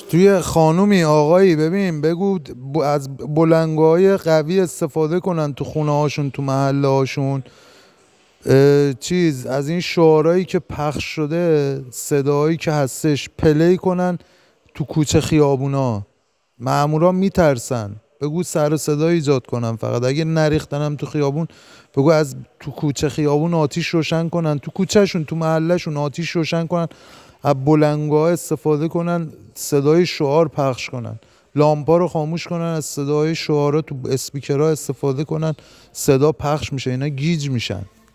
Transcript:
توی خانومی آقایی ببین بگو از بلنگوهای قوی استفاده کنن تو خونه هاشون، تو محله هاشون. چیز از این شعارهایی که پخش شده، صداهایی که هستش پلی کنن تو کوچه خیابونا. مامورا میترسن. بگو سر و صدا ایجاد کنن، فقط اگه نریختنم تو خیابون بگو از تو کوچه خیابون آتیش روشن کنن، تو کوچهشون تو محلهشون آتیش روشن کنن، از بلنگوها استفاده کنن، صدای شعار پخش کنن، لامپا رو خاموش کنن، از صدای شعارها تو اسپیکرها استفاده کنن، صدا پخش میشه، اینا گیج میشن.